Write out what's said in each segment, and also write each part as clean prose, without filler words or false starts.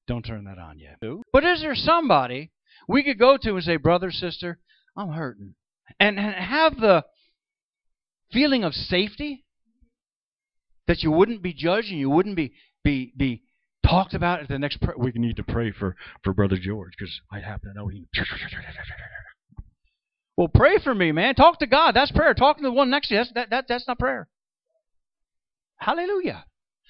Don't turn that on yet. But is there somebody we could go to and say, brother, sister, I'm hurting? And have the feeling of safety that you wouldn't be judged and you wouldn't be talked about at the next prayer. We need to pray for Brother George because I happen to know he... Well, pray for me, man. Talk to God. That's prayer. Talking to the one next to you, that's not prayer. Hallelujah.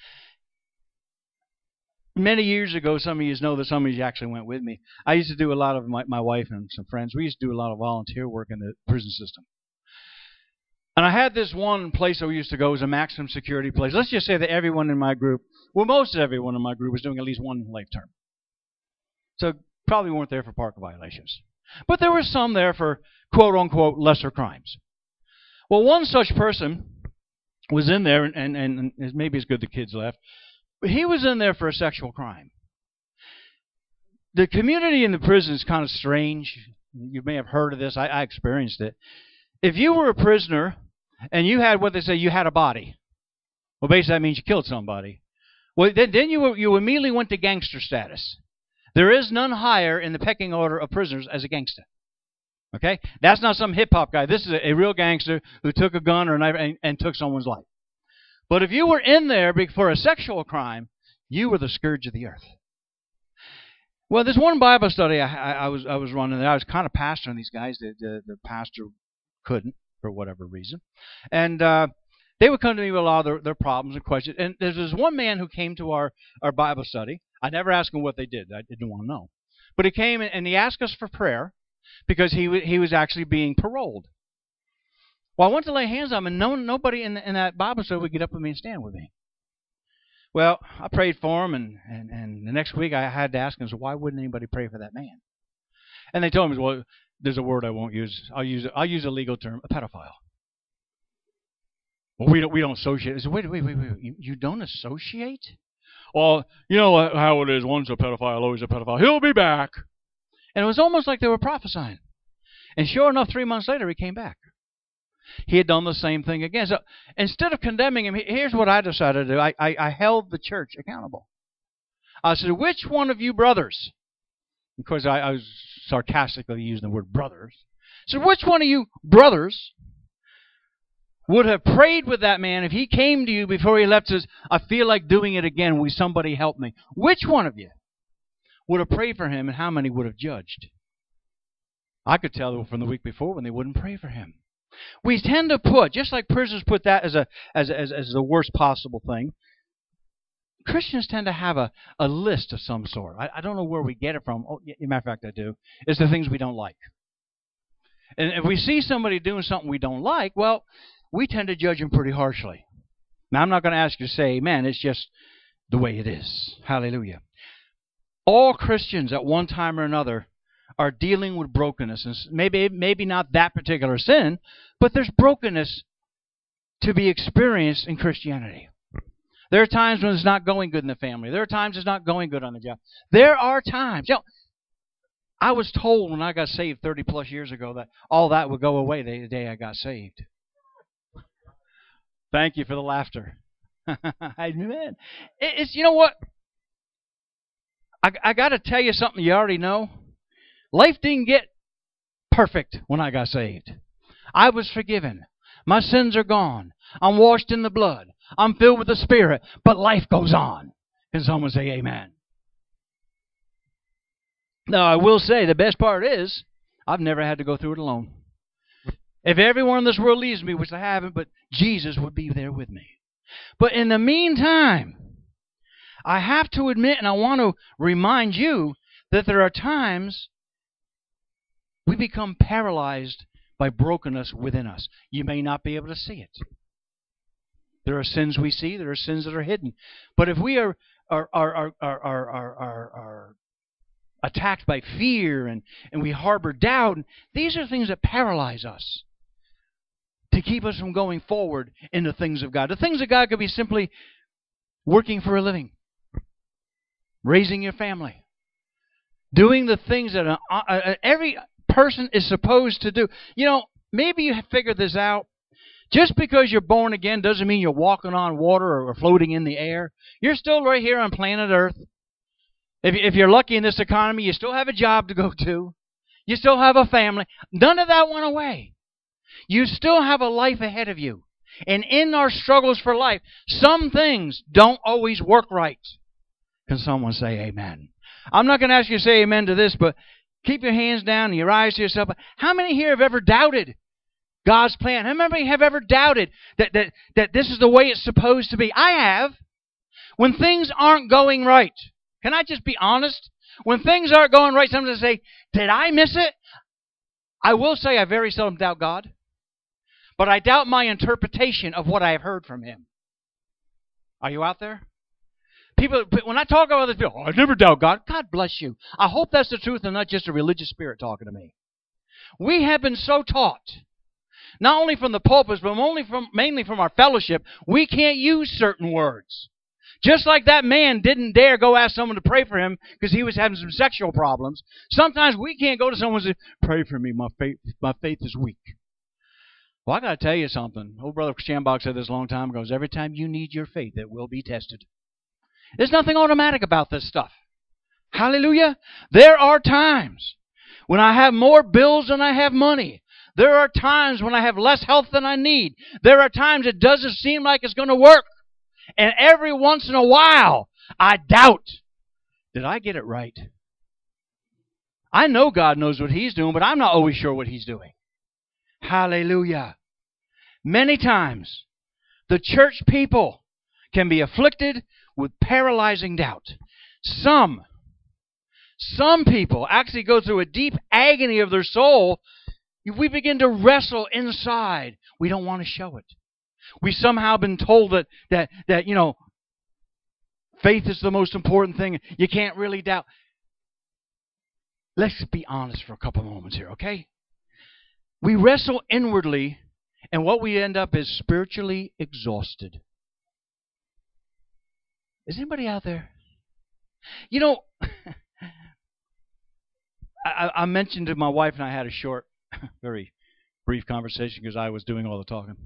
Many years ago, some of you know that some of you actually went with me. I used to do a lot of my wife and some friends. We used to do a lot of volunteer work in the prison system. And I had this one place I used to go. It was a maximum security place. Let's just say that everyone in my group, well, most everyone in my group was doing at least one life term. So probably weren't there for park violations. But there were some there for quote-unquote lesser crimes. Well, one such person was in there, and maybe it's good the kids left, but he was in there for a sexual crime. The community in the prison is kind of strange. You may have heard of this. I experienced it. If you were a prisoner and you had what they say, you had a body, well, basically that means you killed somebody. Well, then you immediately went to gangster status. There is none higher in the pecking order of prisoners as a gangster. Okay? That's not some hip-hop guy. This is a real gangster who took a gun or a knife and took someone's life. But if you were in there for a sexual crime, you were the scourge of the earth. Well, there's one Bible study I was running there. I was kind of pastoring these guys. The pastor couldn't for whatever reason. And they would come to me with a lot of their problems and questions. And there's this one man who came to our Bible study. I never asked him what they did. I didn't want to know. But he came and he asked us for prayer because he was actually being paroled. Well, I went to lay hands on him, and nobody in that Bible study would get up with me and stand with me. Well, I prayed for him, and the next week I had to ask him, so why wouldn't anybody pray for that man? And they told me, well, there's a word I won't use. I'll use a legal term, a pedophile. Well, we don't associate. I said, wait. You don't associate? Well, you know how it is. Once a pedophile, always a pedophile. He'll be back. And it was almost like they were prophesying. And sure enough, 3 months later, he came back. He had done the same thing again. So instead of condemning him, here's what I decided to do. I held the church accountable. I said, which one of you brothers, of course I was sarcastically using the word brothers, so which one of you brothers would have prayed with that man if he came to you before he left, says, I feel like doing it again, will somebody help me? Which one of you would have prayed for him, and how many would have judged? I could tell from the week before when they wouldn't pray for him. We tend to put, just like prisoners put that as the worst possible thing, Christians tend to have a list of some sort. I don't know where we get it from. Oh, as a matter of fact, I do. It's the things we don't like. And if we see somebody doing something we don't like, well, we tend to judge them pretty harshly. Now, I'm not going to ask you to say amen. It's just the way it is. Hallelujah. All Christians at one time or another are dealing with brokenness. And maybe not that particular sin, but there's brokenness to be experienced in Christianity. There are times when it's not going good in the family. There are times it's not going good on the job. There are times. You know, I was told when I got saved 30 plus years ago that all that would go away the day I got saved. Thank you for the laughter. Amen. It's, you know what? I got to tell you something you already know. Life didn't get perfect when I got saved. I was forgiven. My sins are gone. I'm washed in the blood. I'm filled with the Spirit. But life goes on. Can someone say amen? Now, I will say the best part is I've never had to go through it alone. If everyone in this world leaves me, which I haven't, but Jesus would be there with me. But in the meantime, I have to admit, and I want to remind you, that there are times we become paralyzed by brokenness within us. You may not be able to see it. There are sins we see. There are sins that are hidden. But if we are attacked by fear and we harbor doubt, these are things that paralyze us to keep us from going forward in the things of God. The things of God could be simply working for a living, raising your family, doing the things that every person is supposed to do. You know, maybe you have figured this out. Just because you're born again doesn't mean you're walking on water or floating in the air. You're still right here on planet Earth. If you're lucky in this economy, you still have a job to go to. You still have a family. None of that went away. You still have a life ahead of you. And in our struggles for life, some things don't always work right. Can someone say amen? I'm not going to ask you to say amen to this, but keep your hands down and your eyes to yourself. How many here have ever doubted God's plan? How many have ever doubted that this is the way it's supposed to be? I have. When things aren't going right, can I just be honest? When things aren't going right, sometimes I say, did I miss it? I will say I very seldom doubt God, but I doubt my interpretation of what I have heard from Him. Are you out there? People, when I talk about others, people, I never doubt God. God bless you. I hope that's the truth and not just a religious spirit talking to me. We have been so taught, not only from the pulpits, but mainly from our fellowship, we can't use certain words. Just like that man didn't dare go ask someone to pray for him because he was having some sexual problems. Sometimes we can't go to someone and say, pray for me, my faith is weak. Well, I got to tell you something. Old brother Shambach said this a long time ago. Every time you need your faith, it will be tested. There's nothing automatic about this stuff. Hallelujah. There are times when I have more bills than I have money. There are times when I have less health than I need. There are times it doesn't seem like it's going to work. And every once in a while, I doubt, did I get it right? I know God knows what He's doing, but I'm not always sure what He's doing. Hallelujah. Many times, the church people can be afflicted with paralyzing doubt. Some people actually go through a deep agony of their soul. If we begin to wrestle inside, we don't want to show it. We somehow been told that faith is the most important thing. You can't really doubt. Let's be honest for a couple of moments here, okay? We wrestle inwardly, and what we end up is spiritually exhausted. Is anybody out there? You know, I mentioned to my wife and I had a short, very brief conversation because I was doing all the talking.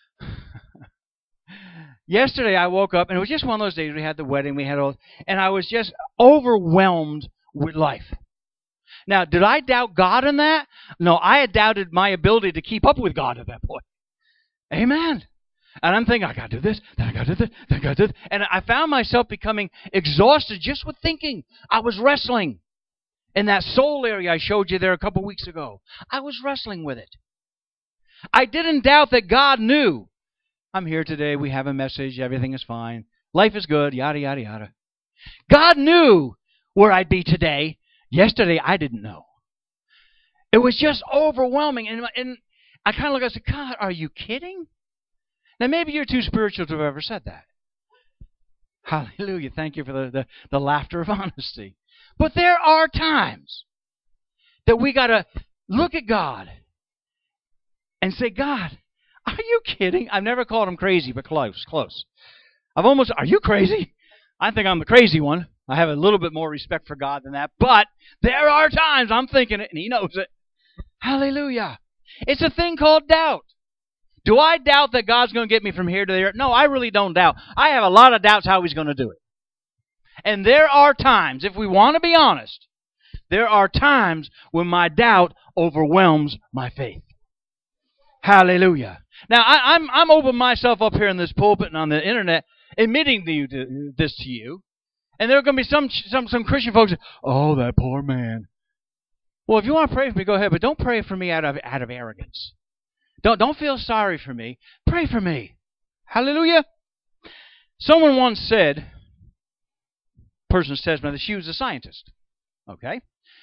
Yesterday I woke up, and it was just one of those days. We had the wedding, and I was just overwhelmed with life. Now, did I doubt God in that? No, I had doubted my ability to keep up with God at that point. Amen. And I'm thinking, I got to do this, then I got to do this, then I got to do this. And I found myself becoming exhausted just with thinking. I was wrestling in that soul area I showed you there a couple weeks ago. I was wrestling with it. I didn't doubt that God knew. I'm here today, we have a message, everything is fine. Life is good, yada, yada, yada. God knew where I'd be today. Yesterday, I didn't know. It was just overwhelming. And I kind of looked and said, God, are you kidding? Now, maybe you're too spiritual to have ever said that. Hallelujah. Thank you for the laughter of honesty. But there are times that we got to look at God and say, God, are you kidding? I've never called him crazy, but close. Are you crazy? I think I'm the crazy one. I have a little bit more respect for God than that. But there are times I'm thinking it, and He knows it. Hallelujah. It's a thing called doubt. Do I doubt that God's going to get me from here to there? No, I really don't doubt. I have a lot of doubts how He's going to do it. And there are times, if we want to be honest, there are times when my doubt overwhelms my faith. Hallelujah. Now, I'm opening myself up here in this pulpit and on the internet, admitting this to you. And there are going to be some Christian folks that, oh, that poor man. Well, if you want to pray for me, go ahead, but don't pray for me out of arrogance. Don't feel sorry for me. Pray for me. Hallelujah. Someone once said, person says that she was a scientist. Okay?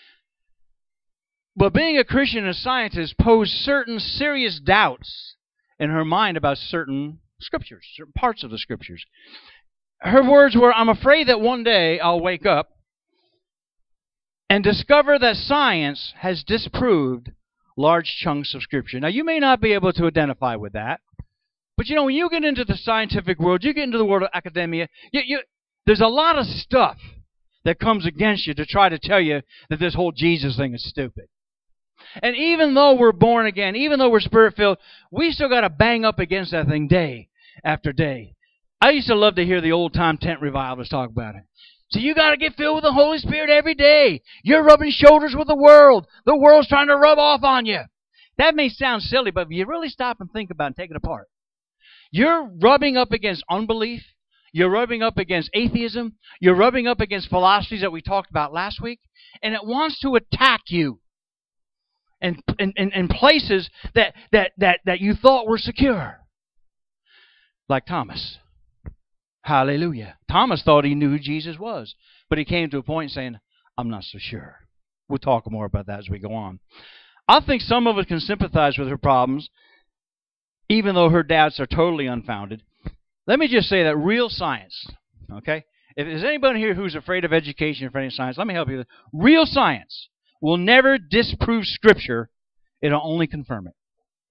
But being a Christian and a scientist posed certain serious doubts in her mind about certain scriptures, certain parts of the scriptures. Her words were, I'm afraid that one day I'll wake up and discover that science has disproved large chunks of Scripture. Now, you may not be able to identify with that, but you know, when you get into the scientific world, you get into the world of academia, there's a lot of stuff that comes against you to try to tell you that this whole Jesus thing is stupid. And even though we're born again, even though we're Spirit-filled, we still got to bang up against that thing day after day. I used to love to hear the old-time tent revivalists talk about it. So you got to get filled with the Holy Spirit every day. You're rubbing shoulders with the world. The world's trying to rub off on you. That may sound silly, but if you really stop and think about it and take it apart, you're rubbing up against unbelief. You're rubbing up against atheism. You're rubbing up against philosophies that we talked about last week. And it wants to attack you in places that you thought were secure. Like Thomas. Hallelujah. Thomas thought he knew who Jesus was. But he came to a point saying, I'm not so sure. We'll talk more about that as we go on. I think some of us can sympathize with her problems, even though her doubts are totally unfounded. Let me just say that real science, okay? If there's anybody here who's afraid of education or afraid of science, let me help you. Real science will never disprove Scripture. It'll only confirm it.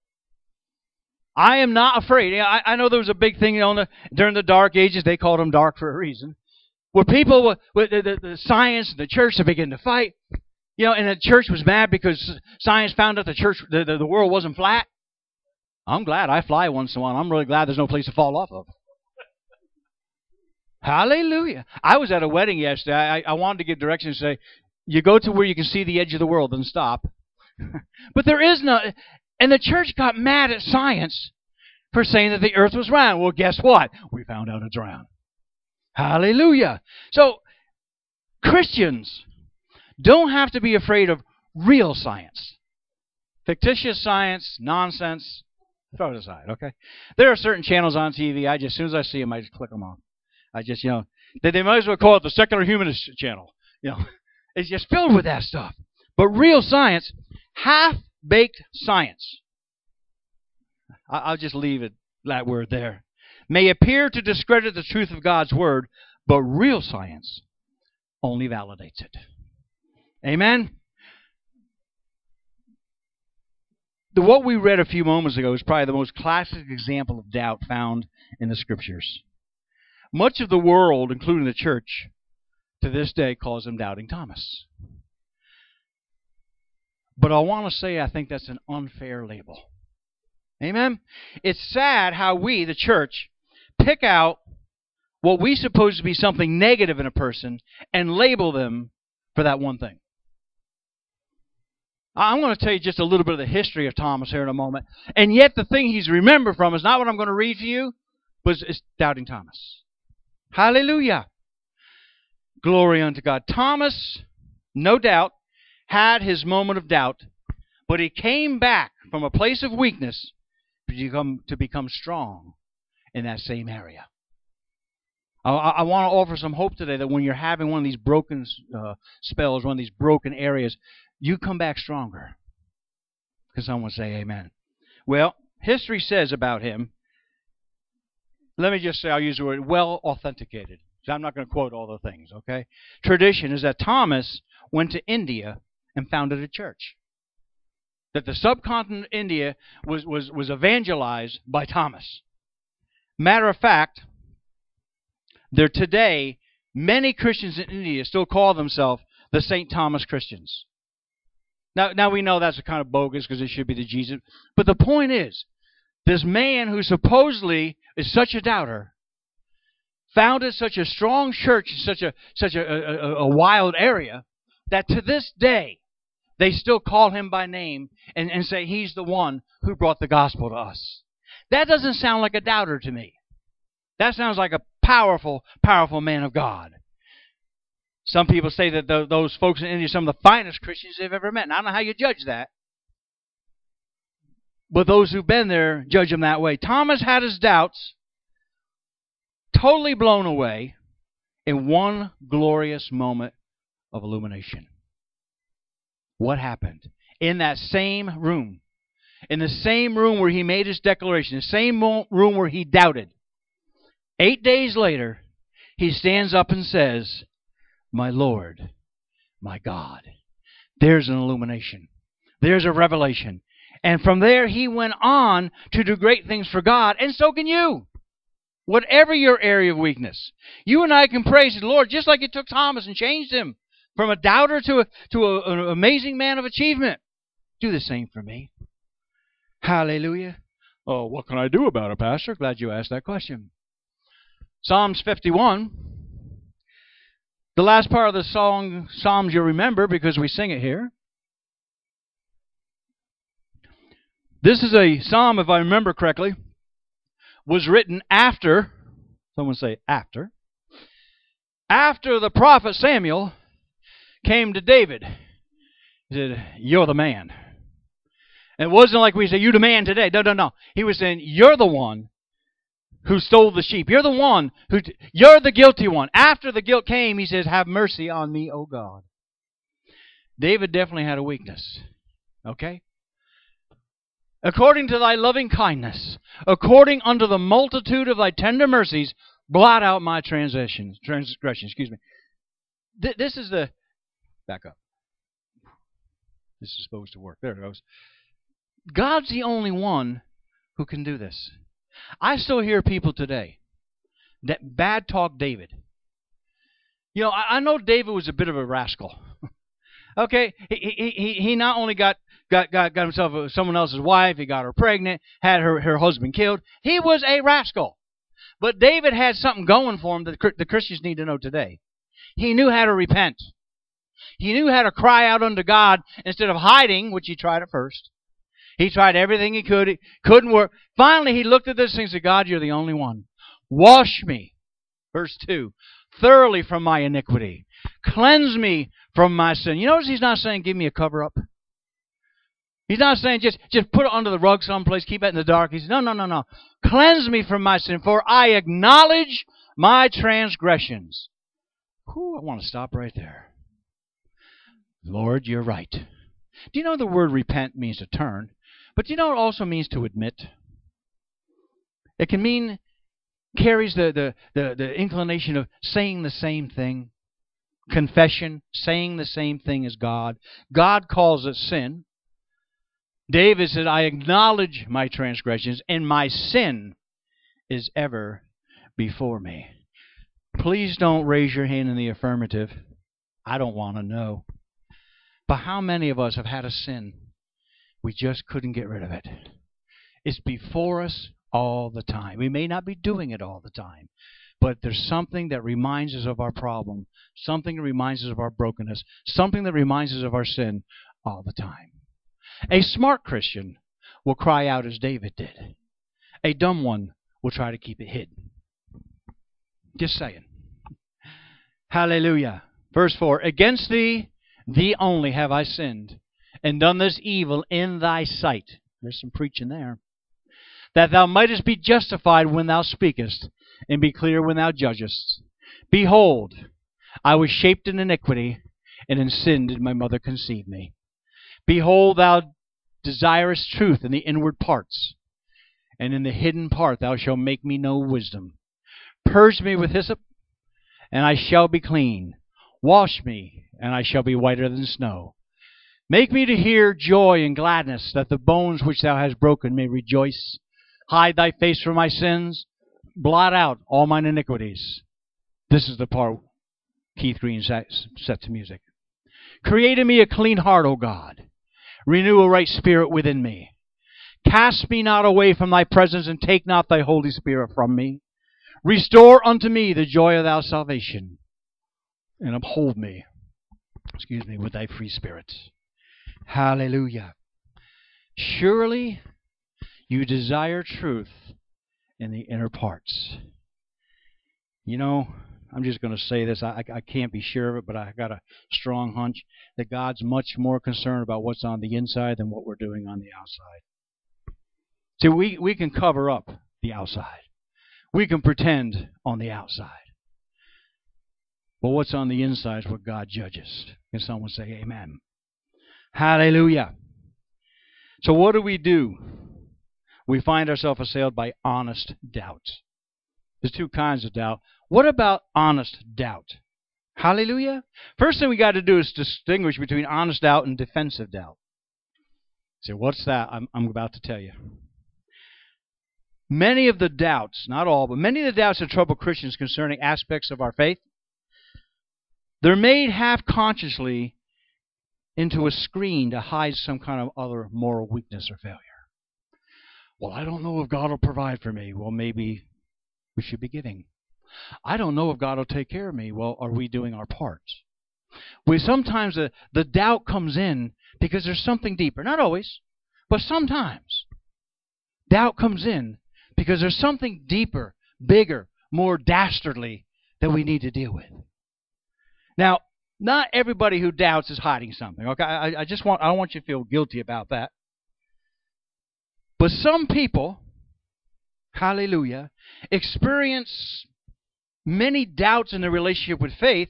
I am not afraid. I know there was a big thing during the Dark Ages. They called them dark for a reason. Where people, with the science and the church, they began to fight. And the church was mad because science found out the world wasn't flat. I'm glad I fly once in a while. I'm really glad there's no place to fall off of. Hallelujah. I was at a wedding yesterday. I wanted to give directions and say, you go to where you can see the edge of the world and stop. But there is no... And the church got mad at science for saying that the earth was round. Well, guess what? We found out it's round. Hallelujah. So, Christians don't have to be afraid of real science. Fictitious science, nonsense, throw it aside, okay? There are certain channels on TV, as soon as I see them, I just click them off. They might as well call it the secular humanist channel. It's just filled with that stuff. But real science, half-baked science, I'll just leave it that word there, may appear to discredit the truth of God's word, but real science only validates it. Amen? What we read a few moments ago is probably the most classic example of doubt found in the Scriptures. Much of the world, including the church, to this day calls him Doubting Thomas. But I want to say I think that's an unfair label. Amen? It's sad how we, the church, pick out what we suppose to be something negative in a person and label them for that one thing. I'm going to tell you just a little bit of the history of Thomas here in a moment. And yet the thing he's remembered from is not what I'm going to read to you, but it's Doubting Thomas. Hallelujah. Glory unto God. Thomas, no doubt, had his moment of doubt, but he came back from a place of weakness to become strong in that same area. I want to offer some hope today that when you're having one of these broken spells, one of these broken areas, you come back stronger. Can someone say amen? Well, history says about him, let me just say, I'll use the word well authenticated. So I'm not going to quote all the things, okay? Tradition is that Thomas went to India and founded a church. That the subcontinent of India was evangelized by Thomas. Matter of fact, there today, many Christians in India still call themselves the St. Thomas Christians. Now we know that's kind of bogus because it should be the Jesus. But the point is, this man who supposedly is such a doubter founded such a strong church in such a wild area that to this day they still call him by name and say he's the one who brought the gospel to us. That doesn't sound like a doubter to me. That sounds like a powerful, powerful man of God. Some people say that those folks in India are some of the finest Christians they've ever met. And I don't know how you judge that. But those who've been there judge them that way. Thomas had his doubts totally blown away in one glorious moment of illumination. What happened? In that same room. In the same room where he made his declaration. The same room where he doubted. 8 days later, he stands up and says, "My Lord, my God." There's an illumination. There's a revelation. And from there, he went on to do great things for God. And so can you. Whatever your area of weakness. You and I can praise the Lord just like it took Thomas and changed him from a doubter to an amazing man of achievement. Do the same for me. Hallelujah. Oh, what can I do about it, Pastor? Glad you asked that question. Psalms 51. The last part of the song, Psalms, you'll remember because we sing it here. This is a psalm, if I remember correctly, was written after, someone say after the prophet Samuel came to David. He said, "You're the man." And it wasn't like we say, "You the man today." No. He was saying, "You're the one who stole the sheep. You're the one you're the guilty one." After the guilt came, he says, "Have mercy on me, O God." David definitely had a weakness. Okay? "According to thy loving kindness, according unto the multitude of thy tender mercies, blot out my transgression. This is the... Back up. This is supposed to work. There it goes. God's the only one who can do this. I still hear people today that bad talk David. You know, I know David was a bit of a rascal. Okay? He not only got himself someone else's wife, he got her pregnant, had her husband killed. He was a rascal. But David had something going for him that the Christians need to know today. He knew how to repent. He knew how to cry out unto God instead of hiding, which he tried at first. He tried everything he could. It couldn't work. Finally, he looked at this and said, "God, you're the only one. Wash me." Verse 2. "Thoroughly from my iniquity. Cleanse me from my sin." You notice he's not saying, "Give me a cover-up." He's not saying, just put it under the rug someplace, keep it in the dark. He says, no. "Cleanse me from my sin, for I acknowledge my transgressions." Whew, I want to stop right there. Lord, you're right. Do you know the word repent means to turn? But do you know it also means to admit? It can mean, carries the inclination of saying the same thing. Confession, saying the same thing as God. God calls it sin. David said, "I acknowledge my transgressions, and my sin is ever before me." Please don't raise your hand in the affirmative. I don't want to know. But how many of us have had a sin? We just couldn't get rid of it. It's before us all the time. We may not be doing it all the time, but there's something that reminds us of our problem, something that reminds us of our brokenness, something that reminds us of our sin all the time. A smart Christian will cry out as David did. A dumb one will try to keep it hidden. Just saying. Hallelujah. Verse 4, "Against thee only have I sinned, and done this evil in thy sight." There's some preaching there. "That thou mightest be justified when thou speakest, and be clear when thou judgest. Behold, I was shaped in iniquity, and in sin did my mother conceive me. Behold, thou desirest truth in the inward parts, and in the hidden part thou shalt make me know wisdom. Purge me with hyssop, and I shall be clean. Wash me, and I shall be whiter than snow. Make me to hear joy and gladness, that the bones which thou hast broken may rejoice. Hide thy face from my sins. Blot out all mine iniquities." This is the part Keith Green set to music. "Create in me a clean heart, O God. Renew a right spirit within me. Cast me not away from thy presence, and take not thy Holy Spirit from me. Restore unto me the joy of thy salvation, and uphold me, with thy free spirit." Hallelujah. Surely you desire truth in the inner parts. You know, I'm just going to say this. I can't be sure of it, but I got a strong hunch that God's much more concerned about what's on the inside than what we're doing on the outside. See, we can cover up the outside. We can pretend on the outside. But what's on the inside is what God judges. Can someone say amen? Hallelujah. So what do? We find ourselves assailed by honest doubt. There's two kinds of doubt. What about honest doubt? Hallelujah. First thing we got to do is distinguish between honest doubt and defensive doubt. So what's that? I'm about to tell you. Many of the doubts, not all, but many of the doubts that trouble Christians concerning aspects of our faith, they're made half-consciously into a screen to hide some kind of other moral weakness or failure. Well, I don't know if God will provide for me. Well, maybe we should be giving. I don't know if God will take care of me. Well, are we doing our part? Sometimes the doubt comes in because there's something deeper. Not always, but sometimes. Doubt comes in because there's something deeper, bigger, more dastardly that we need to deal with. Now, not everybody who doubts is hiding something. Okay, I don't want you to feel guilty about that. But some people, hallelujah, experience many doubts in their relationship with faith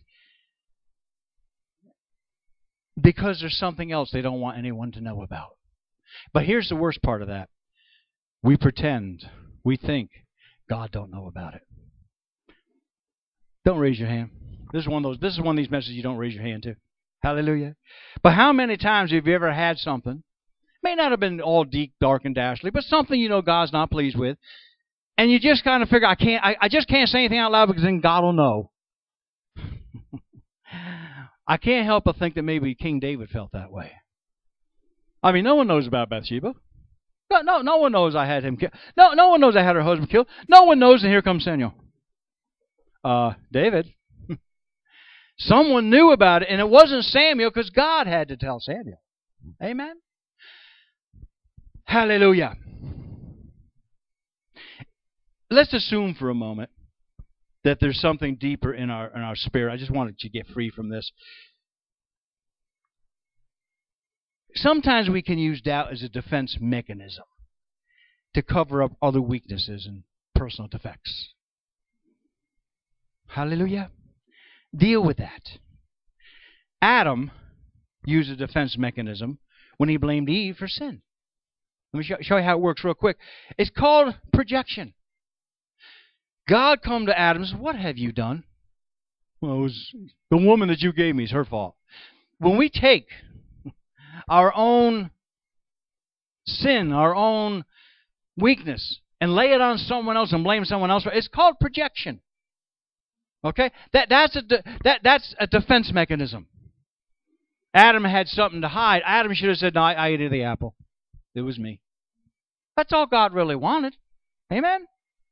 because there's something else they don't want anyone to know about. But here's the worst part of that. We pretend, we think God don't know about it. Don't raise your hand. This is one of these messages you don't raise your hand to. Hallelujah. But how many times have you ever had something, may not have been all deep, dark, and dastardly, but something you know God's not pleased with, and you just kind of figure, I just can't say anything out loud because then God will know. I can't help but think that maybe King David felt that way. I mean, no one knows about Bathsheba. No one knows I had him killed. No one knows I had her husband killed. No one knows, and here comes Samuel. David. Someone knew about it, and it wasn't Samuel because God had to tell Samuel. Amen? Hallelujah. Let's assume for a moment that there's something deeper in our spirit. I just wanted to get free from this. Sometimes we can use doubt as a defense mechanism to cover up other weaknesses and personal defects. Hallelujah. Deal with that. Adam used a defense mechanism when he blamed Eve for sin. Let me show you how it works real quick. It's called projection. God come to Adam and said, what have you done? Well, it was the woman that you gave me is her fault. When we take our own sin, our own weakness, and lay it on someone else and blame someone else, it's called projection. Okay? That's a defense mechanism. Adam had something to hide. Adam should have said, no, I ate the apple. It was me. That's all God really wanted. Amen?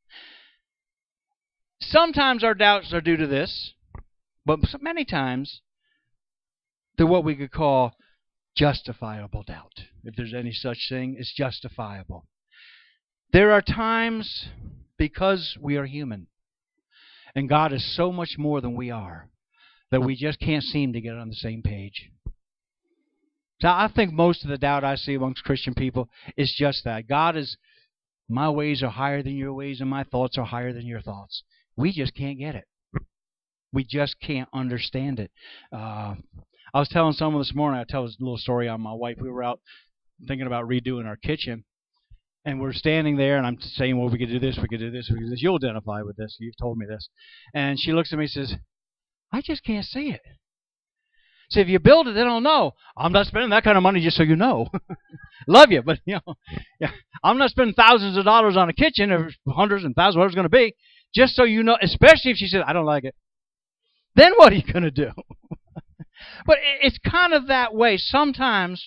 Sometimes our doubts are due to this, but many times they're what we could call justifiable doubt. If there's any such thing, it's justifiable. There are times, because we are human, and God is so much more than we are, that we just can't seem to get on the same page. So I think most of the doubt I see amongst Christian people is just that. God is, my ways are higher than your ways, and my thoughts are higher than your thoughts. We just can't get it. We just can't understand it. I was telling someone this morning, I tell this little story on my wife. We were out thinking about redoing our kitchen, and we're standing there, and I'm saying, well, we could do this, we could do this, we could do this. You'll identify with this. You've told me this. And she looks at me and says, I just can't see it. So if you build it, they don't know. I'm not spending that kind of money just so you know. Love you, but yeah, I'm not spending thousands of dollars on a kitchen, or hundreds and thousands, whatever it's going to be, just so you know, especially if she says, I don't like it. Then what are you going to do? But it's kind of that way. Sometimes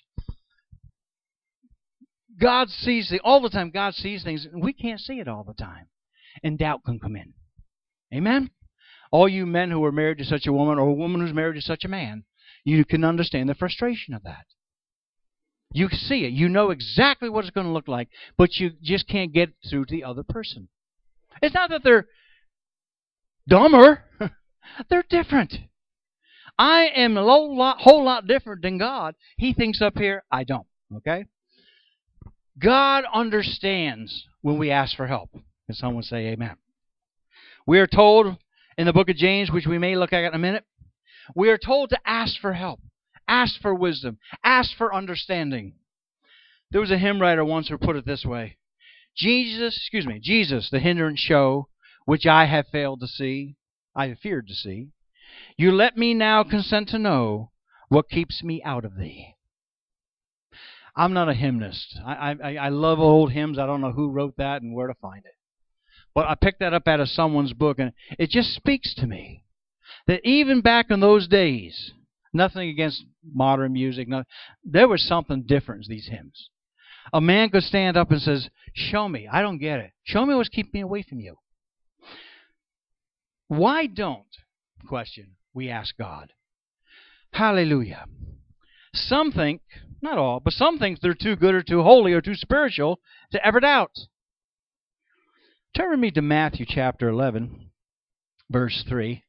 God sees things, all the time God sees things, and we can't see it all the time. And doubt can come in. Amen? All you men who are married to such a woman, or a woman who's married to such a man, you can understand the frustration of that. You see it. You know exactly what it's going to look like, but you just can't get through to the other person. It's not that they're dumber. They're different. I am a whole lot different than God. He thinks up here, I don't. Okay? God understands when we ask for help. Can someone say amen? We are told in the book of James, which we may look at in a minute, we are told to ask for help, ask for wisdom, ask for understanding. There was a hymn writer once who put it this way: Jesus, the hindrance show, which I have failed to see, I have feared to see. You let me now consent to know what keeps me out of thee. I'm not a hymnist. I love old hymns. I don't know who wrote that and where to find it. But I picked that up out of someone's book, and it just speaks to me that even back in those days, nothing against modern music, there was something different in these hymns. A man could stand up and says, show me. I don't get it. Show me what's keeping me away from you. Why don't, question, we ask God? Hallelujah. Some think, not all, but some think they're too good or too holy or too spiritual to ever doubt. Turn with me to Matthew chapter 11, verse 3.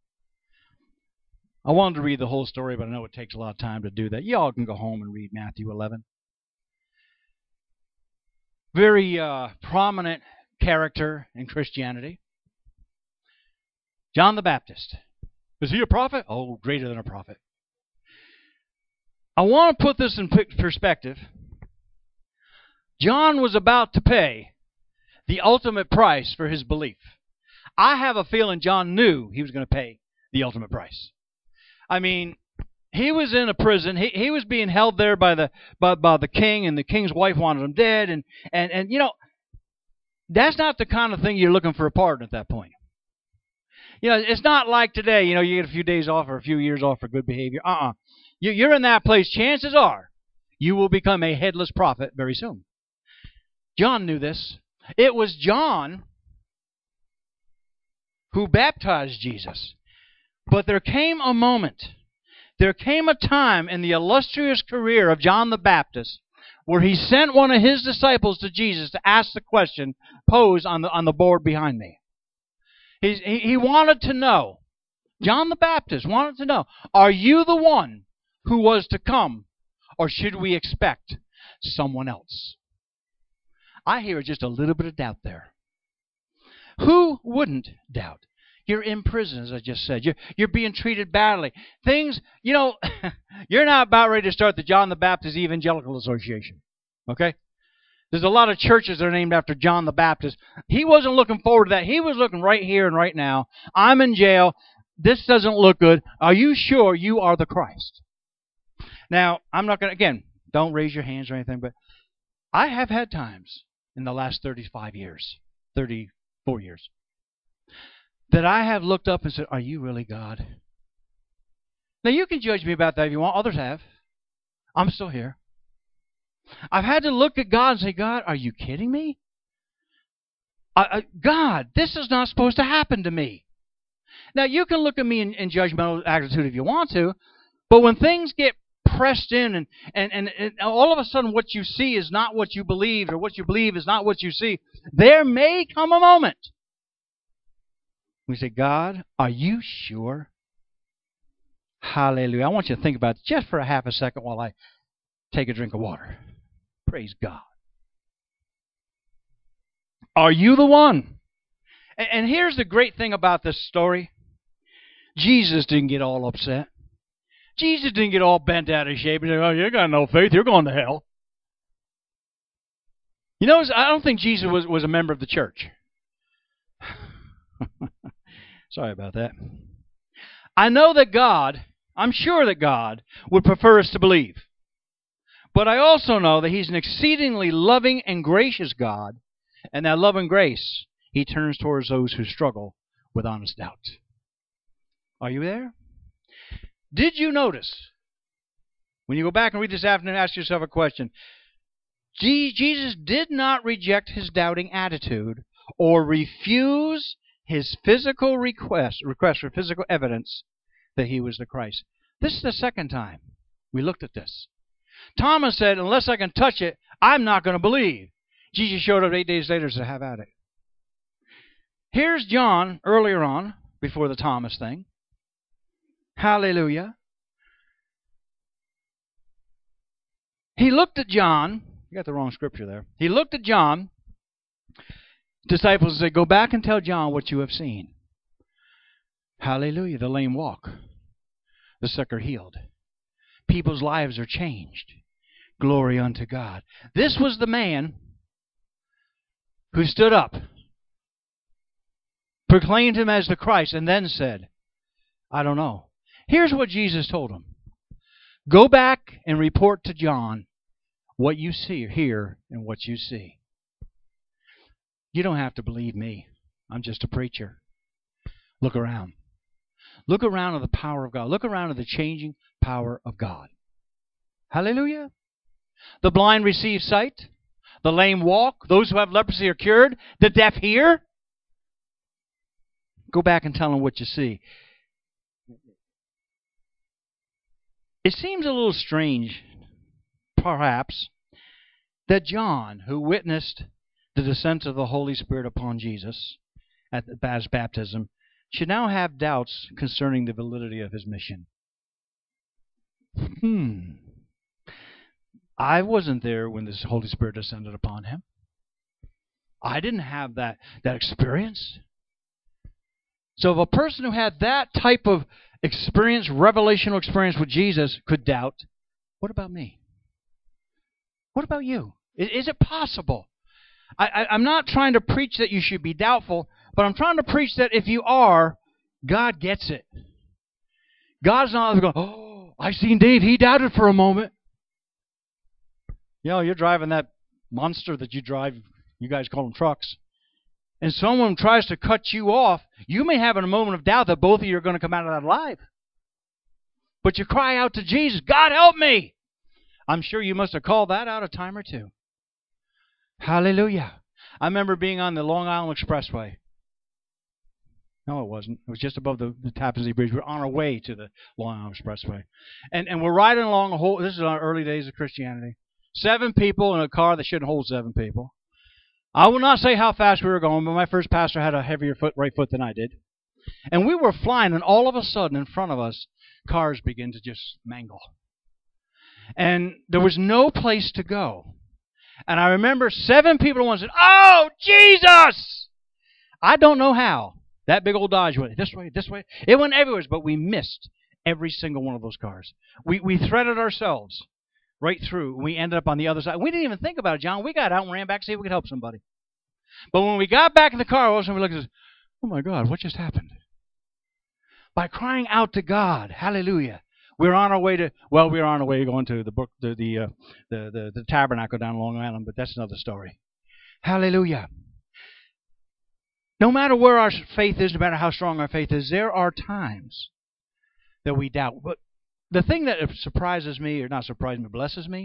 I wanted to read the whole story, but I know it takes a lot of time to do that. You all can go home and read Matthew 11. Very prominent character in Christianity. John the Baptist. Is he a prophet? Oh, greater than a prophet. I want to put this in perspective. John was about to pay the ultimate price for his belief. I have a feeling John knew he was going to pay the ultimate price. I mean, he was in a prison. He was being held there by the king, and the king's wife wanted him dead. And you know, that's not the kind of thing you're looking for a pardon at that point. You know, it's not like today, you know, you get a few days off or a few years off for good behavior. You're in that place. Chances are you will become a headless prophet very soon. John knew this. It was John who baptized Jesus. But there came a moment, there came a time in the illustrious career of John the Baptist where he sent one of his disciples to Jesus to ask the question posed on the board behind me. He wanted to know, John the Baptist wanted to know, are you the one who was to come, or should we expect someone else? I hear just a little bit of doubt there. Who wouldn't doubt? You're in prison, as I just said. You're being treated badly. Things, you know, you're not about ready to start the John the Baptist Evangelical Association. Okay? There's a lot of churches that are named after John the Baptist. He wasn't looking forward to that. He was looking right here and right now. I'm in jail. This doesn't look good. Are you sure you are the Christ? Now, I'm not going to, again, don't raise your hands or anything, but I have had times in the last 34 years, that I have looked up and said, are you really God? Now, you can judge me about that if you want. Others have. I'm still here. I've had to look at God and say, God, are you kidding me? God, this is not supposed to happen to me. Now, you can look at me in judgmental attitude if you want to, but when things get pressed in and all of a sudden what you see is not what you believe, or what you believe is not what you see, there may come a moment we say, God, are you sure? Hallelujah. I want you to think about it just for a half a second while I take a drink of water. Praise God. Are you the one? And here's the great thing about this story. Jesus didn't get all upset. Jesus didn't get all bent out of shape and say, oh, you got no faith, you're going to hell. You know, I don't think Jesus was a member of the church. Sorry about that. I know that God, I'm sure that God would prefer us to believe. But I also know that He's an exceedingly loving and gracious God, and that love and grace He turns towards those who struggle with honest doubt. Are you there? Did you notice, when you go back and read this afternoon, ask yourself a question. Jesus did not reject his doubting attitude or refuse his physical request for physical evidence that he was the Christ. This is the second time we looked at this. Thomas said, unless I can touch it, I'm not going to believe. Jesus showed up 8 days later to have at it. Here's John earlier on, before the Thomas thing. Hallelujah. He looked at John. You got the wrong scripture there. He looked at John. Disciples said, go back and tell John what you have seen. Hallelujah. The lame walk. The sick are healed. People's lives are changed. Glory unto God. This was the man who stood up, proclaimed him as the Christ, and then said, I don't know. Here's what Jesus told him. Go back and report to John what you see, hear, and what you see. You don't have to believe me. I'm just a preacher. Look around. Look around at the power of God. Look around at the changing power of God. Hallelujah. The blind receive sight. The lame walk. Those who have leprosy are cured. The deaf hear. Go back and tell them what you see. It seems a little strange, perhaps, that John, who witnessed the descent of the Holy Spirit upon Jesus at his baptism, should now have doubts concerning the validity of his mission. I wasn't there when the Holy Spirit descended upon him. I didn't have that experience. So if a person who had that type of experience, revelational experience with Jesus, could doubt, what about me? What about you? Is it possible? I'm not trying to preach that you should be doubtful, but I'm trying to preach that if you are, God gets it. God's not going, oh, I've seen Dave. He doubted for a moment. You know, you're driving that monster that you drive, you guys call them trucks, and someone tries to cut you off, you may have a moment of doubt that both of you are going to come out of that alive. But you cry out to Jesus, God help me. I'm sure you must have called that out a time or two. Hallelujah. I remember being on the Long Island Expressway. No, it wasn't. It was just above the Tappan Zee Bridge. We were on our way to the Long Island Expressway. And we're riding along a whole, this is our early days of Christianity. 7 people in a car that shouldn't hold 7 people. I will not say how fast we were going, but my first pastor had a heavier right foot than I did. And we were flying, and all of a sudden, in front of us, cars began to just mangle. And there was no place to go. And I remember 7 people at once said, oh, Jesus! I don't know how. That big old Dodge went this way, this way. It went everywhere, but we missed every single one of those cars. We threaded ourselves right through. We ended up on the other side. We didn't even think about it, John. We got out and ran back to see if we could help somebody. But when we got back in the car, all of a sudden we looked and said, oh my God, what just happened? By crying out to God, hallelujah, we were on our way going to the tabernacle down Long Island, but that's another story. Hallelujah. No matter where our faith is, no matter how strong our faith is, there are times that we doubt. But the thing that surprises me, or not surprises me, blesses me,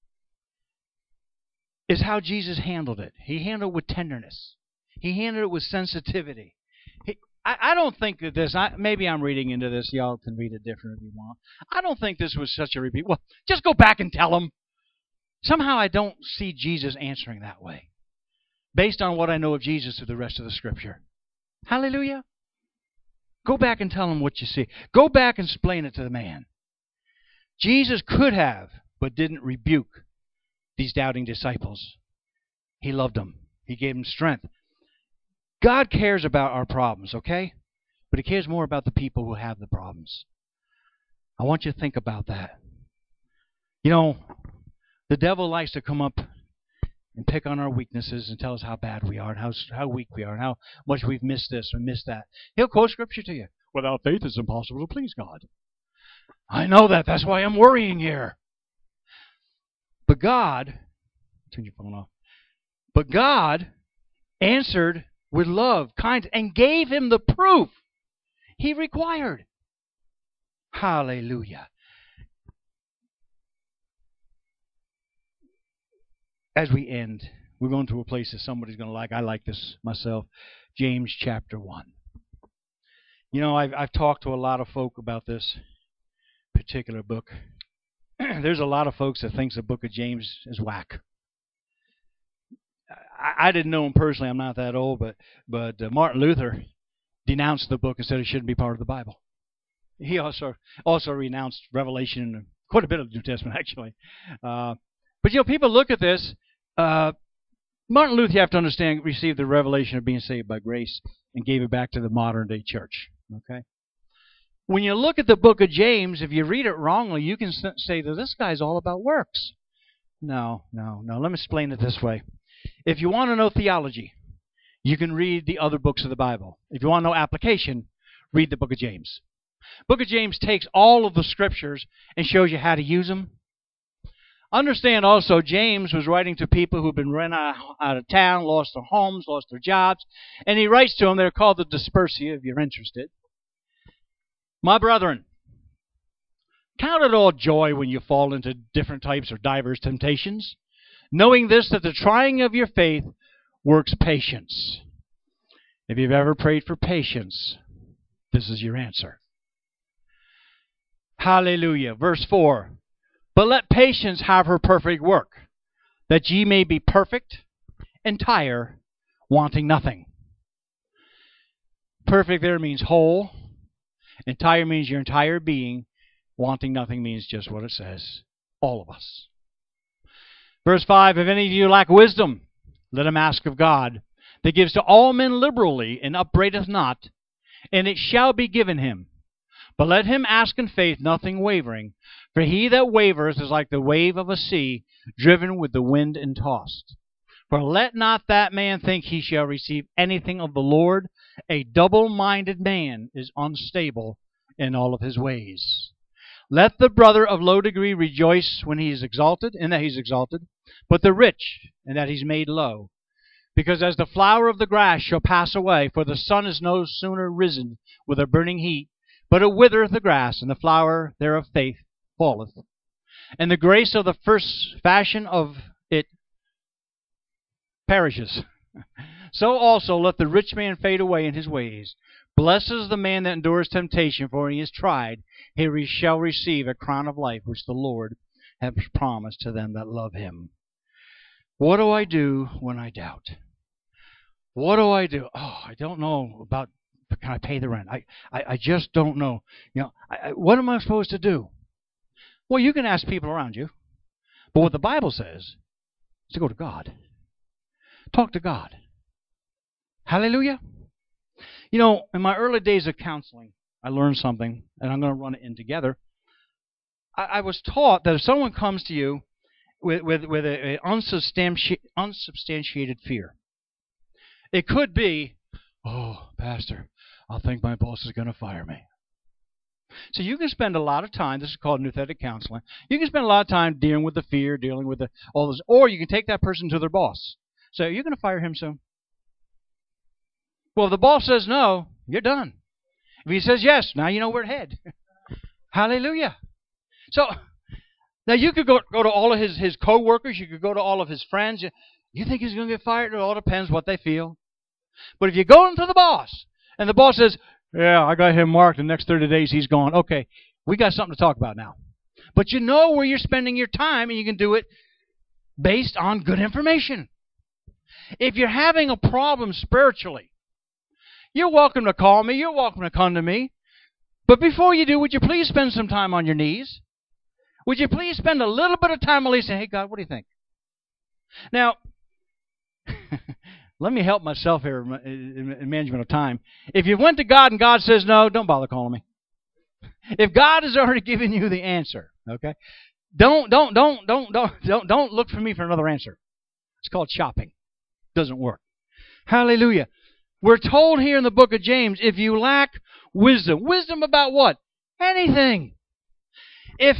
is how Jesus handled it. He handled it with tenderness. He handled it with sensitivity. I don't think that this, maybe I'm reading into this. Y'all can read it different if you want. I don't think this was such a repeat. Well, just go back and tell them. Somehow I don't see Jesus answering that way, based on what I know of Jesus through the rest of the Scripture. Hallelujah. Go back and tell him what you see. Go back and explain it to the man. Jesus could have, but didn't rebuke these doubting disciples. He loved them. He gave them strength. God cares about our problems, okay? But He cares more about the people who have the problems. I want you to think about that. You know, the devil likes to come up and pick on our weaknesses and tell us how bad we are and how weak we are and how much we've missed this or missed that. He'll quote Scripture to you. Without faith it's impossible to please God. I know that. That's why I'm worrying here. But God, turn your phone off. But God answered with love, kindness, and gave him the proof he required. Hallelujah. As we end, we're going to a place that somebody's going to like. I like this myself. James chapter 1. You know, I've talked to a lot of folk about this particular book. There's a lot of folks that thinks the book of James is whack. I didn't know him personally. I'm not that old, but Martin Luther denounced the book and said it shouldn't be part of the Bible. He also renounced Revelation and quite a bit of the New Testament, actually. But, you know, people look at this. Martin Luther, you have to understand, received the revelation of being saved by grace and gave it back to the modern-day church. Okay? When you look at the book of James, if you read it wrongly, you can say that this guy's all about works. No. Let me explain it this way. If you want to know theology, you can read the other books of the Bible. If you want to know application, read the book of James. Book of James takes all of the Scriptures and shows you how to use them. Understand also, James was writing to people who've been run out of town, lost their homes, lost their jobs, and he writes to them. They're called the Dispersia, if you're interested. My brethren, count it all joy when you fall into different types or diverse temptations, knowing this, that the trying of your faith works patience. If you've ever prayed for patience, this is your answer. Hallelujah. Verse 4. But let patience have her perfect work, that ye may be perfect, entire, wanting nothing. Perfect there means whole. Entire means your entire being. Wanting nothing means just what it says. All of us. Verse 5, if any of you lack wisdom, let him ask of God, that gives to all men liberally, and upbraideth not, and it shall be given him. But let him ask in faith, nothing wavering. For he that wavers is like the wave of a sea, driven with the wind and tossed. For let not that man think he shall receive anything of the Lord. A double-minded man is unstable in all of his ways. Let the brother of low degree rejoice when he is exalted, in that he is exalted, but the rich in that he is made low. Because as the flower of the grass shall pass away, for the sun is no sooner risen with a burning heat, but it withereth the grass, and the flower thereof faith falleth. And the grace of the first fashion of it perishes. So also let the rich man fade away in his ways. Blessed is the man that endures temptation, for when he is tried, he shall receive a crown of life, which the Lord hath promised to them that love him. What do I do when I doubt? What do I do? Oh, I don't know about, can I pay the rent? I just don't know. What am I supposed to do? Well, you can ask people around you. But what the Bible says is to go to God. Talk to God. Hallelujah. In my early days of counseling, I learned something, and I'm going to run it in together. I was taught that if someone comes to you with an unsubstantiated fear, it could be, oh, Pastor, I think my boss is going to fire me. So you can spend a lot of time, this is called nouthetic counseling, you can spend a lot of time dealing with the fear, dealing with all this, or you can take that person to their boss. So you're going to fire him soon. Well, if the boss says no, you're done. If he says yes, now you know where to head. Hallelujah. So now you could go to all of his co-workers, you could go to all of his friends. You think he's going to get fired? It all depends what they feel. But if you go into the boss, and the boss says, yeah, I got him marked, the next 30 days he's gone. Okay, we got something to talk about now. But you know where you're spending your time, and you can do it based on good information. If you're having a problem spiritually, you're welcome to call me. You're welcome to come to me. But before you do, would you please spend some time on your knees? Would you please spend a little bit of time at least saying, hey, God, what do you think? Now, let me help myself here in management of time. If you went to God and God says no, don't bother calling me. If God has already given you the answer, okay, don't look for me for another answer. It's called shopping. Doesn't work. Hallelujah. We're told here in the book of James, if you lack wisdom, wisdom about what? Anything. If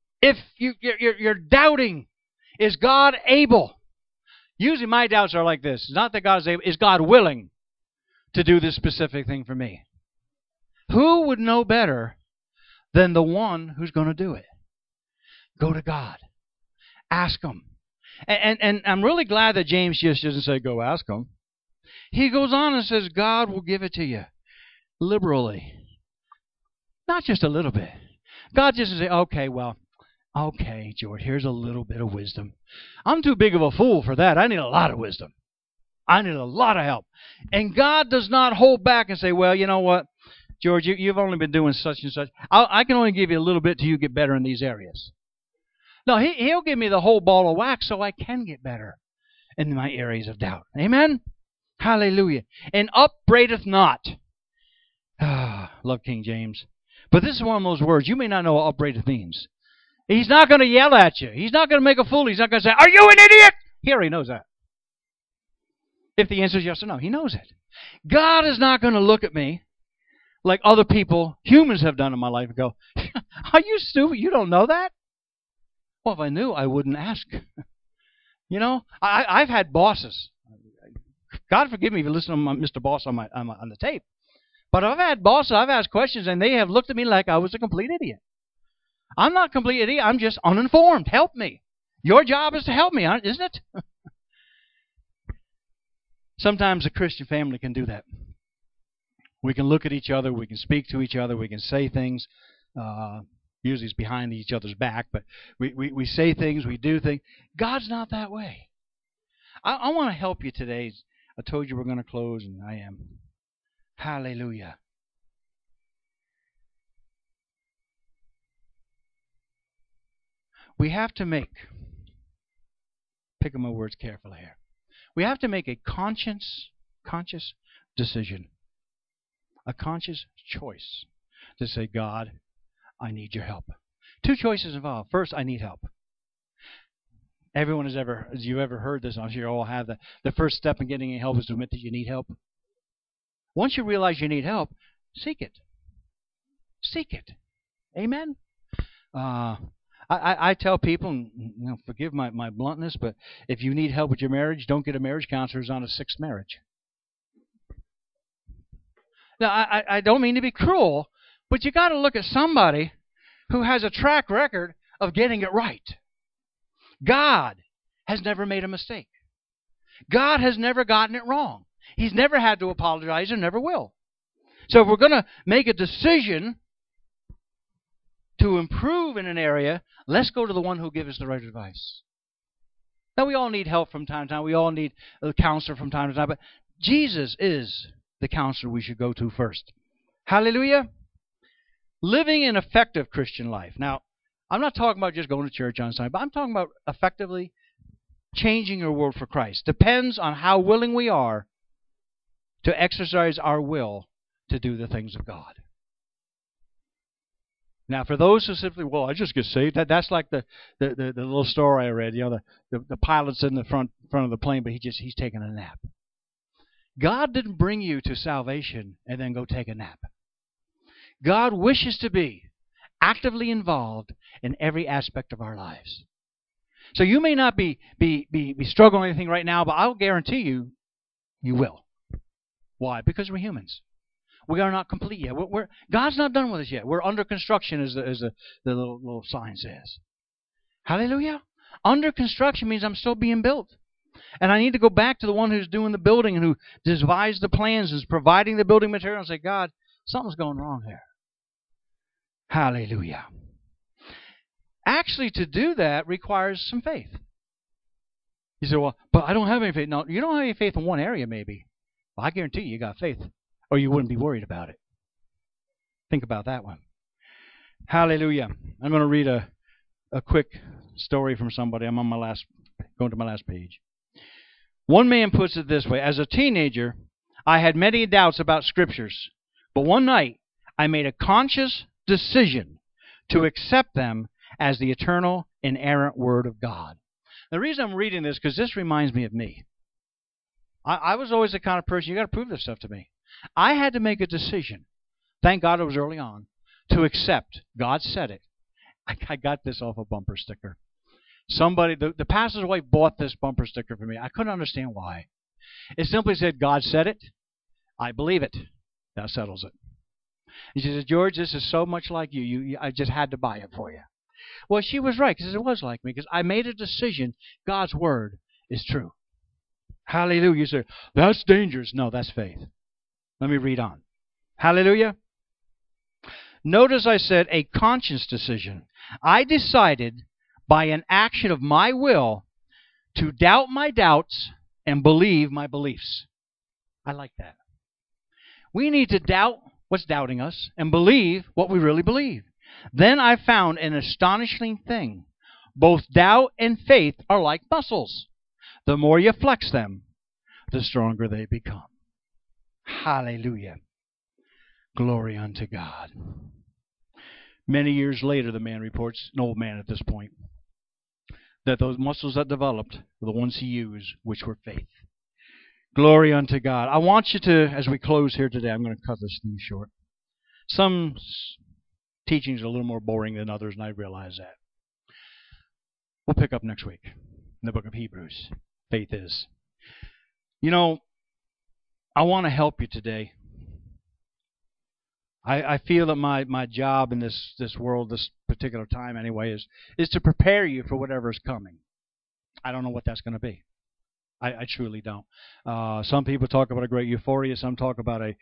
you're doubting, is God able? Usually my doubts are like this. It's not that God is able. Is God willing to do this specific thing for me? Who would know better than the one who's going to do it? Go to God. Ask Him. And I'm really glad that James just doesn't say, go ask Him. He goes on and says, God will give it to you liberally. Not just a little bit. God just says, okay, George, here's a little bit of wisdom. I'm too big of a fool for that. I need a lot of wisdom. I need a lot of help. And God does not hold back and say, well, you know what, George, you've only been doing such and such. I can only give you a little bit till you get better in these areas. No, He'll give me the whole ball of wax so I can get better in my areas of doubt. Amen? Hallelujah. And upbraideth not. Love King James. But this is one of those words. You may not know what upbraideth means. He's not going to yell at you. He's not going to make a fool. He's not going to say, are you an idiot? He already knows that. If the answer is yes or no, He knows it. God is not going to look at me like other people, humans have done in my life, and go, are you stupid? You don't know that? Well, if I knew, I wouldn't ask. I've had bosses. God forgive me if you listen to Mr. Boss on the tape. But I've had bosses, I've asked questions, and they have looked at me like I was a complete idiot. I'm not a complete idiot. I'm just uninformed. Help me. Your job is to help me, isn't it? Sometimes a Christian family can do that. We can look at each other. We can speak to each other. We can say things. Usually it's behind each other's back, but we say things. We do things. God's not that way. I want to help you today. I told you we're going to close, and I am. Hallelujah. We have to pick my words carefully here. We have to make a conscious decision, a conscious choice to say, God, I need your help. Two choices involved. First, I need help. Everyone has you ever heard this, I'm sure you all have, the first step in getting any help is to admit that you need help. Once you realize you need help, seek it. Seek it. Amen? I tell people, and forgive my bluntness, but if you need help with your marriage, don't get a marriage counselor who's on a sixth marriage. Now, I don't mean to be cruel, but you got to look at somebody who has a track record of getting it right. God has never made a mistake. God has never gotten it wrong. He's never had to apologize and never will. So if we're going to make a decision to improve in an area, let's go to the one who gives us the right advice. Now, we all need help from time to time. We all need a counselor from time to time. But Jesus is the counselor we should go to first. Hallelujah. Living an effective Christian life. Now, I'm not talking about just going to church on Sunday, but I'm talking about effectively changing your world for Christ. Depends on how willing we are to exercise our will to do the things of God. Now, for those who simply, well, I just get saved, that's like the little story I read. You know, the pilot's in the front of the plane, but he's taking a nap. God didn't bring you to salvation and then go take a nap. God wishes to be actively involved in every aspect of our lives. So you may not be struggling with anything right now, but I'll guarantee you will. Why? Because we're humans. We are not complete yet. God's not done with us yet. We're under construction, as the little sign says. Hallelujah. Under construction means I'm still being built. And I need to go back to the one who's doing the building and who devised the plans and is providing the building material and say, God, something's going wrong here. Hallelujah. Actually, to do that requires some faith. You say, well, but I don't have any faith. No, you don't have any faith in one area, maybe. Well, I guarantee you got faith, or you wouldn't be worried about it. Think about that one. Hallelujah. I'm going to read a quick story from somebody. I'm on going to my last page. One man puts it this way. As a teenager, I had many doubts about scriptures, but one night I made a conscious decision to accept them as the eternal, inerrant Word of God. The reason I'm reading this, because this reminds me of me. I was always the kind of person, you got to prove this stuff to me. I had to make a decision, thank God it was early on, to accept. God said it. I got this off a bumper sticker. Somebody, the pastor's wife bought this bumper sticker for me. I couldn't understand why. It simply said, God said it. I believe it. That settles it. And she said, George, this is so much like you. I just had to buy it for you. Well, she was right, because it was like me, because I made a decision. God's Word is true. Hallelujah. You say, that's dangerous. No, that's faith. Let me read on. Hallelujah. Notice I said a conscious decision. I decided by an action of my will to doubt my doubts and believe my beliefs. I like that. We need to doubt what's doubting us and believe what we really believe. Then I found an astonishing thing. Both doubt and faith are like muscles. The more you flex them, the stronger they become. Hallelujah. Glory unto God. Many years later, the man reports, an old man at this point, that those muscles that developed were the ones he used, which were faith. Glory unto God. I want you to, as we close here today, I'm going to cut this thing short. Some teachings are a little more boring than others, and I realize that. We'll pick up next week in the book of Hebrews. Faith is. You know, I want to help you today. I feel that my job in this world, this particular time anyway, is to prepare you for whatever is coming. I don't know what that's going to be. I truly don't. Some people talk about a great euphoria. Some talk about a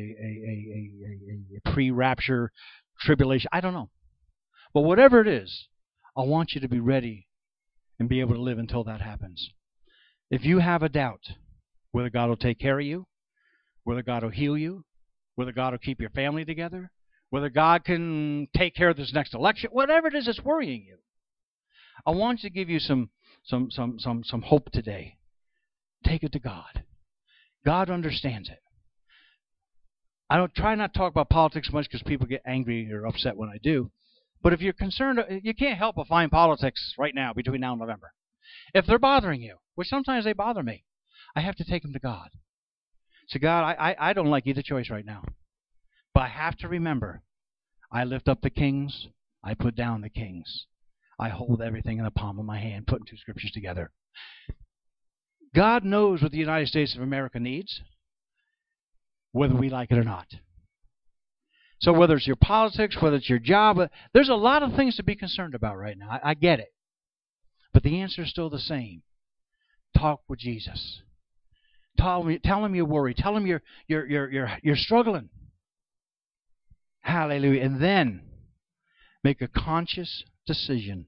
pre-rapture tribulation. I don't know. But whatever it is, I want you to be ready and be able to live until that happens. If you have a doubt whether God will take care of you, whether God will heal you, whether God will keep your family together, whether God can take care of this next election, whatever it is that's worrying you, I want to give you some hope today. Take it to God. God understands it. I don't try not to talk about politics much because people get angry or upset when I do. But if you're concerned, you can't help but find politics right now between now and November. If they're bothering you, which sometimes they bother me, I have to take them to God. So God, I don't like either choice right now. But I have to remember, I lift up the kings, I put down the kings. I hold everything in the palm of my hand, putting two scriptures together. God knows what the United States of America needs, whether we like it or not. So whether it's your politics, whether it's your job, there's a lot of things to be concerned about right now. I get it. But the answer is still the same. Talk with Jesus. Tell him you're worried. Tell him you're struggling. Hallelujah. And then make a conscious decision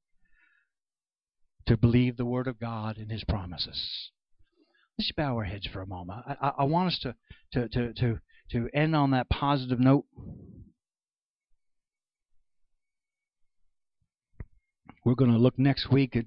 to believe the Word of God and His promises. Let's bow our heads for a moment. I want us to end on that positive note. We're going to look next week at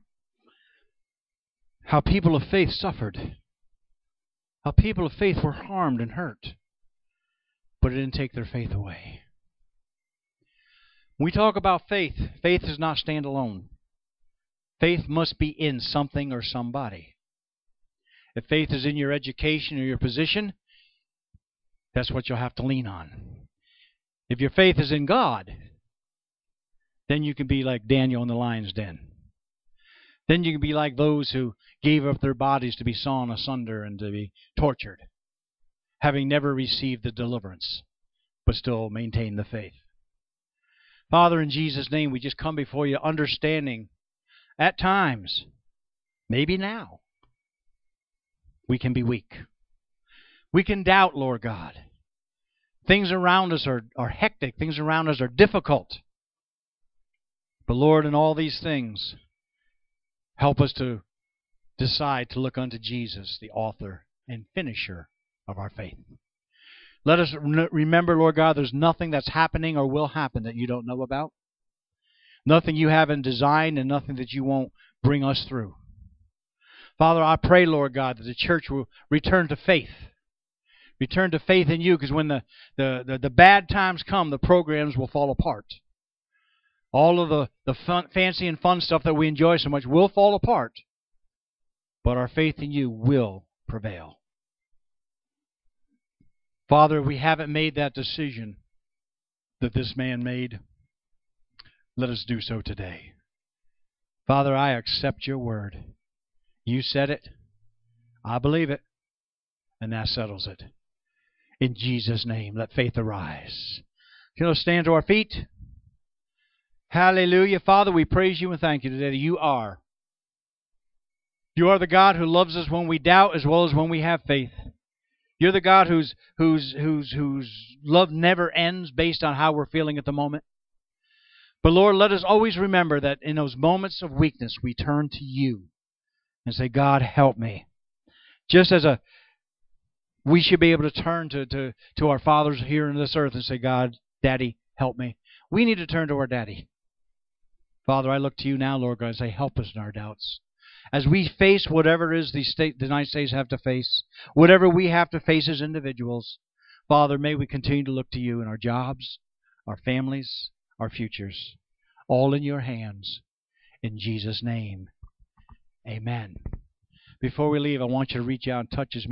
how people of faith suffered, how people of faith were harmed and hurt, but it didn't take their faith away. When we talk about faith, faith does not stand alone. Faith must be in something or somebody. If faith is in your education or your position, that's what you'll have to lean on. If your faith is in God, then you can be like Daniel in the lion's den. Then you can be like those who gave up their bodies to be sawn asunder and to be tortured, having never received the deliverance, but still maintain the faith. Father, in Jesus' name, we just come before you understanding at times, maybe now, we can be weak. We can doubt, Lord God. Things around us are hectic. Things around us are difficult. But Lord, in all these things, help us to decide to look unto Jesus, the author and finisher of our faith. Let us remember, Lord God, there's nothing that's happening or will happen that you don't know about. Nothing you haven't designed and nothing that you won't bring us through. Father, I pray, Lord God, that the church will return to faith. Return to faith in you, because when the bad times come, the programs will fall apart. All of the fancy and fun stuff that we enjoy so much will fall apart. But our faith in you will prevail. Father, we haven't made that decision that this man made. Let us do so today. Father, I accept your word. You said it. I believe it. And that settles it. In Jesus' name, let faith arise. Let's stand to our feet. Hallelujah. Father, we praise you and thank you today that you are. You are the God who loves us when we doubt as well as when we have faith. You're the God whose love never ends based on how we're feeling at the moment. But Lord, let us always remember that in those moments of weakness, we turn to you and say, God, help me. Just as we should be able to turn to our fathers here on this earth and say, God, Daddy, help me. We need to turn to our Daddy. Father, I look to you now, Lord God, and say, help us in our doubts. As we face whatever it is the United States have to face, whatever we have to face as individuals, Father, may we continue to look to you in our jobs, our families, our futures, all in your hands. In Jesus' name, amen. Before we leave, I want you to reach out and touch as